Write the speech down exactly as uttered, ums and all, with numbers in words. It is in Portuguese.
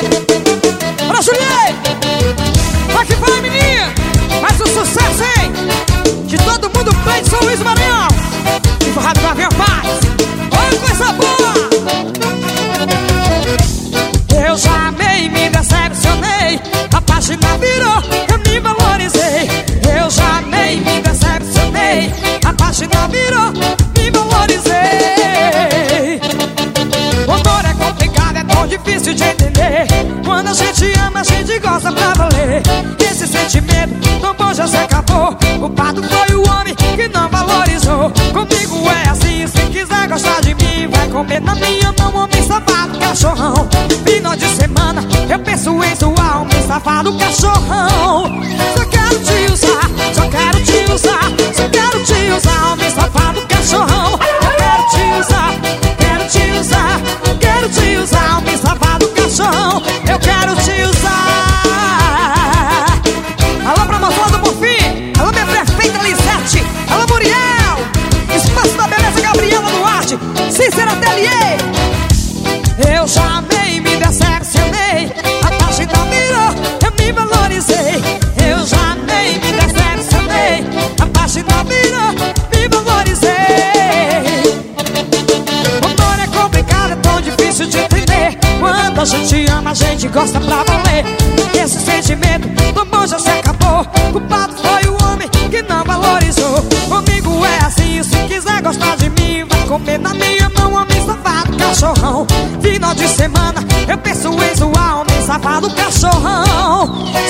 Bora, Juliei! Vai que vai, menina! Faz o sucesso, hein? De todo mundo bem de São Luís do Maranhão. E forrado com a Avião Paz. Olha coisa boa! Eu já amei, me decepcionei. A página virou, eu me valorizei. Eu já amei, me decepcionei. A página virou, me valorizei. O amor é complicado, é tão difícil de entender. Quando a gente ama, a gente gosta pra valer. Esse sentimento tão bom já se acabou. O culpado foi o homem que não valorizou. Comigo é assim, se quiser gostar de mim, vai comer na minha mão, homem safado, cachorrão. Final de semana, eu penso em sua, homem safado, cachorrão. Só quero te usar, só quero te usar, só quero te usar, homem safado, cachorrão. Eu quero te usar, quero te usar, quero te usar, homem safado, cachorrão. Eu quero te usar. Alô, promoção do Bonfim. Alô, minha perfeita Lisete. Alô, Muriel. Espaço da Beleza, Gabriela Duarte. Cícera Atelier. Eu já amei, me decepcionei. A página virou, eu me valorizei. Eu já amei, me decepcionei. A página virou, me valorizei. O amor é complicado, é tão difícil de entender. Quando a gente ama, a gente gosta pra valer. Esse sentimento do bom já se acabou. O culpado foi o homem que não valorizou. Comigo é assim, se quiser gostar de mim, vai comer na minha mão, homem safado, cachorrão. Final de semana, eu penso em zoar, homem safado, cachorrão.